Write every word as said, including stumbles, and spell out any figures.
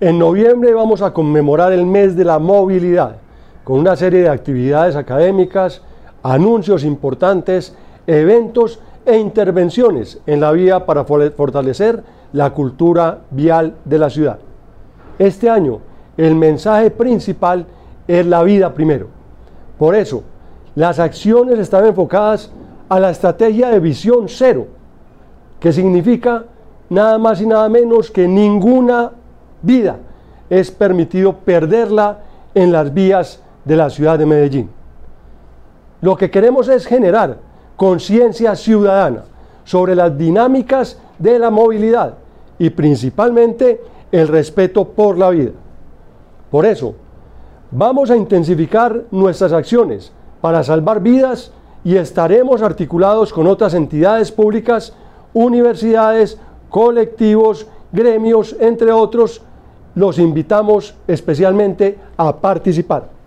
En noviembre vamos a conmemorar el mes de la movilidad, con una serie de actividades académicas, anuncios importantes, eventos e intervenciones en la vía para fortalecer la cultura vial de la ciudad. Este año, el mensaje principal es la vida primero. Por eso, las acciones están enfocadas a la estrategia de visión cero, que significa nada más y nada menos que ninguna vida es permitido perderla en las vías de la ciudad de Medellín. Lo que queremos es generar conciencia ciudadana sobre las dinámicas de la movilidad y principalmente el respeto por la vida. Por eso, vamos a intensificar nuestras acciones para salvar vidas y estaremos articulados con otras entidades públicas, universidades, colectivos, gremios, entre otros. Los invitamos especialmente a participar.